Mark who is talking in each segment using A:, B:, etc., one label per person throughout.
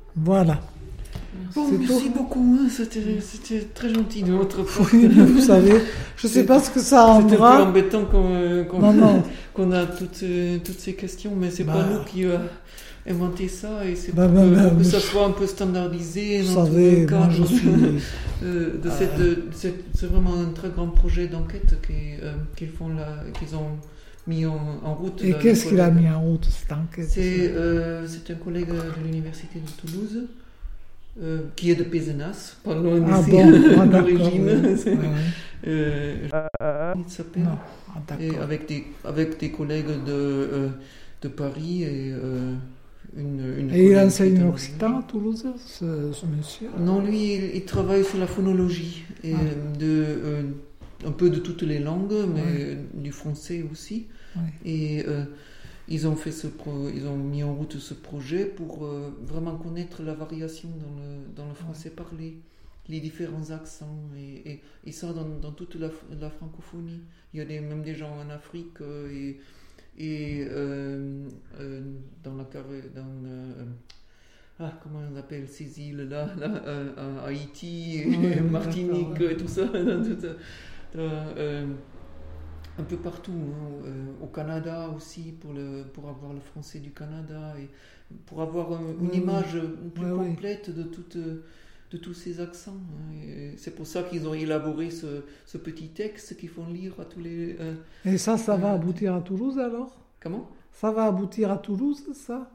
A: Voilà.
B: Bon, merci beaucoup, hein. C'était très gentil de votre part.
A: Oui, vous savez, je ne sais pas ce que ça en
B: C'était un
A: fera.
B: peu embêtant
A: Non.
B: qu'on a toutes ces questions, mais c'est pas nous qui inventé ça, et c'est pour que ça soit un peu standardisé.
A: Vous savez, moi je suis...
B: c'est vraiment un très grand projet d'enquête qu'ils ont mis en route.
A: Et qu'est-ce qu'il a mis en route, cette enquête?
B: C'est un collègue de l'université de Toulouse, qui est de Pézenas, pas loin d'ici, d'origine. Il s'appelle. Et avec des collègues de Paris et
A: et il enseigne l'occitan à Toulouse, ce monsieur?
B: Non, lui, il travaille sur la phonologie, et un peu de toutes les langues, mais du français aussi. Et ils ont mis en route ce projet pour vraiment connaître la variation dans le français parlé, les différents accents, et ça dans toute la francophonie. Il y a même des gens en Afrique et dans comment on appelle ces îles là, Haïti, Martinique, et tout ça, un peu partout, hein, au Canada aussi, pour avoir le français du Canada, et pour avoir une image plus complète de tous ces accents, hein. Et c'est pour ça qu'ils ont élaboré ce petit texte qu'ils font lire à tous les...
A: Et ça va aboutir à Toulouse alors?
B: Comment?
A: Ça va aboutir à Toulouse, ça?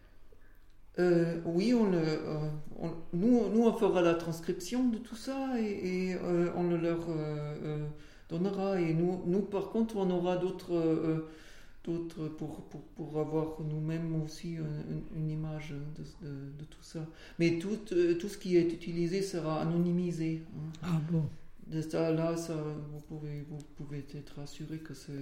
B: Oui, nous on fera la transcription de tout ça, et on le leur donnera, et nous par contre on aura d'autres pour avoir nous-mêmes aussi une image de tout ça. Mais tout ce qui est utilisé sera anonymisé, hein.
A: Ah bon?
B: De ça, là, vous pouvez être assuré que c'est...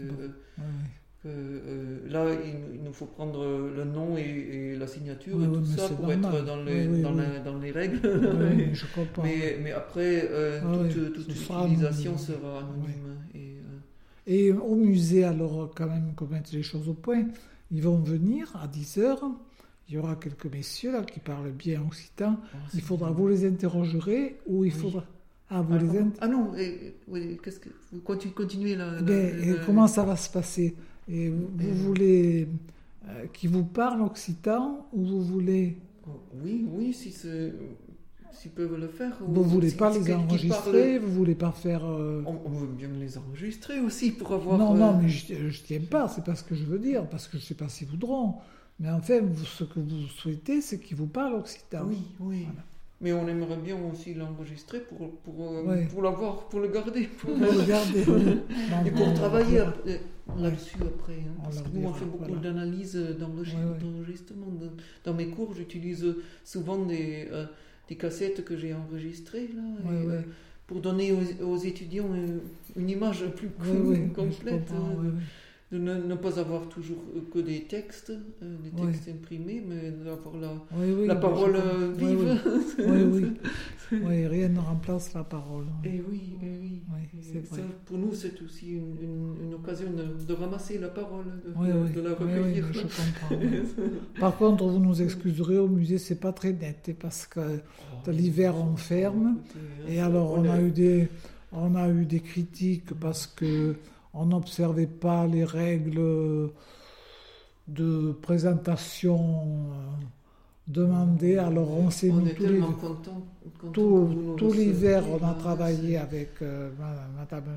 B: là, il nous faut prendre le nom et la signature, et tout ça pour normal. Être dans les règles.
A: Oui, je comprends.
B: Mais après, toute utilisation sera anonyme.
A: Et au musée, alors, quand même, qu'on mette les choses au point, ils vont venir à 10h. Il y aura quelques messieurs là qui parlent bien occitan. Il faudra, vous les interrogerez, ou il faudra...
B: non, qu'est-ce que vous continuez là?
A: Comment ça va se passer? Et vous voulez qu'ils vous parlent occitan, ou vous voulez...
B: Oui, s'ils peuvent le faire.
A: Vous voulez pas les enregistrer, vous voulez pas faire...
B: On veut bien les enregistrer aussi pour avoir...
A: Non, mais je tiens pas, c'est pas ce que je veux dire, parce que je sais pas s'ils voudront. Mais enfin, ce que vous souhaitez, c'est qu'ils vous parlent occitan.
B: Oui. Voilà. Mais on aimerait bien aussi l'enregistrer pour l'avoir, pour le garder.
A: Pour le garder.
B: Et pour travailler là-dessus après. Hein, parce que nous, on fait beaucoup d'analyses d'enregistrement. Dans mes cours, j'utilise souvent des cassettes que j'ai enregistrées là, pour donner aux étudiants une image plus complète. De ne pas avoir toujours que des textes imprimés, mais d'avoir la parole vive.
A: Oui, rien ne remplace la parole.
B: Et oui.
A: C'est vrai.
B: Ça, pour nous, c'est aussi une occasion de ramasser la parole, de la recueillir.
A: Je comprends. Par contre, vous nous excuserez, au musée, c'est pas très net, parce que l'hiver, on ferme. Et alors, on a eu des critiques parce que on n'observait pas les règles de présentation demandées. Alors on s'est mis tout l'hiver, on a travaillé avec Madame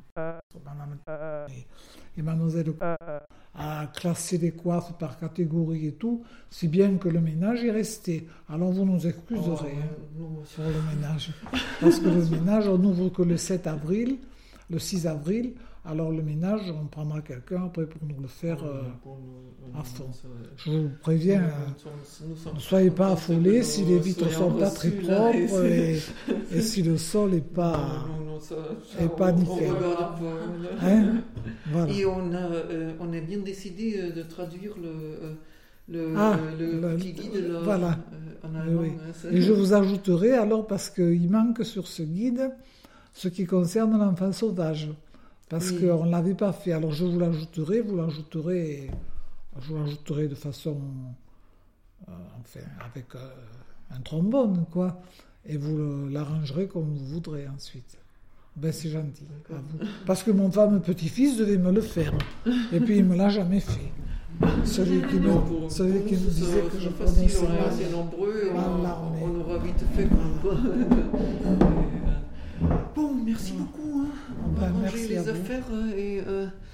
A: et Mademoiselle à classer les coiffes par catégorie et tout, si bien que le ménage est resté. Alors vous nous excuserez sur le ménage. Parce que le ménage, on n'ouvre que le 6 avril. Alors le ménage, on prendra quelqu'un après pour nous le faire à fond. Je vous préviens, ne soyez pas affolés si les vitres ne sont pas très propres et si le sol n'est pas nickel.
B: Voilà. Et on a bien décidé de traduire le petit guide en allemand.
A: Et je vous ajouterai alors, parce qu'il manque sur ce guide ce qui concerne l'enfant sauvage. Parce qu'on ne l'avait pas fait. Alors je vous l'ajouterai de façon... avec un trombone, quoi. Et vous l'arrangerez comme vous voudrez ensuite. Ben, c'est gentil. Parce que mon fameux petit-fils devait me le faire. Et puis, il ne me l'a jamais fait. Celui qui me disait que je prononçais mal.
B: On est assez nombreux, on aura vite fait. Bon, merci beaucoup. On va ranger les affaires et